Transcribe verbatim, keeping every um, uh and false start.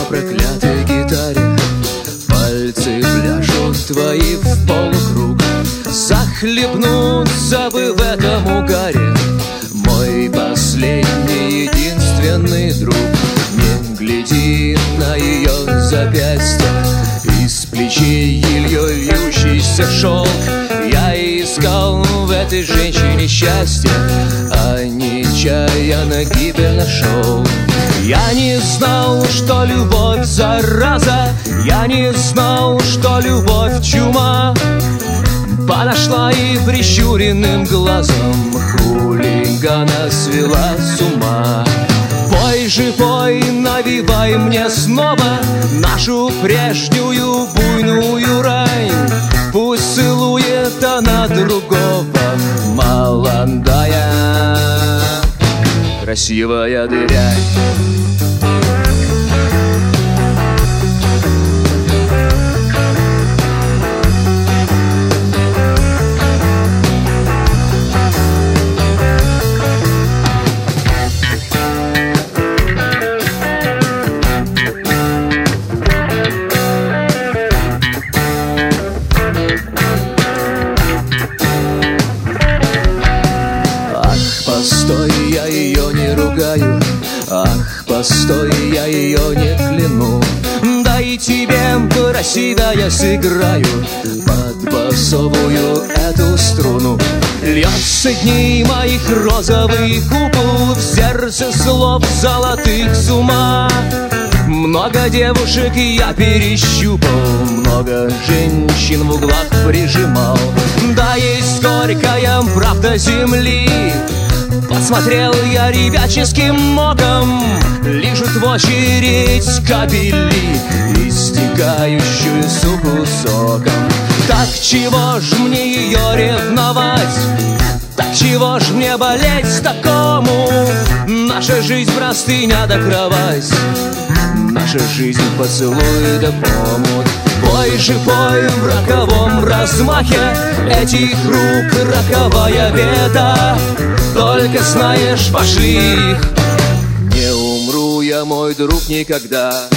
проклятой гитаре. Пальцы пляшут твои в полукруг, захлебнуться бы в этом угаре. Мой последний, единственный друг, не гляди на ее запястье. Из плечей ильей льющийся шелк. Я искал в этой женщине счастье, а нечаянно гибель нашел. Я не знал, что любовь зараза, я не знал, что любовь чума. Подошла и прищуренным глазом хулигана свела с ума. Пой же, пой, навивай мне снова нашу прежнюю буйную рань. Пусть целует она другого, молодая, красивая дырянь. Постой, я ее не ругаю, ах, постой, я ее не кляну. Да и тебе, красивая, сыграю под басовую эту струну. Льется дней моих розовый купол, в сердце слов золотых с ума. Много девушек я перещупал, много женщин в углах прижимал. Да есть горькая правда земли. Посмотрел я ребяческим оком, лижут в очередь кабели, истекающую суку соком. Так чего ж мне ее ревновать? Так чего ж мне болеть такому? Наша жизнь простыня да кровать, наша жизнь поцелуй да помут. Пой же, пой в роковом размахе этих рук роковая беда. Только знаешь, пошли их. Не умру я, мой друг, никогда.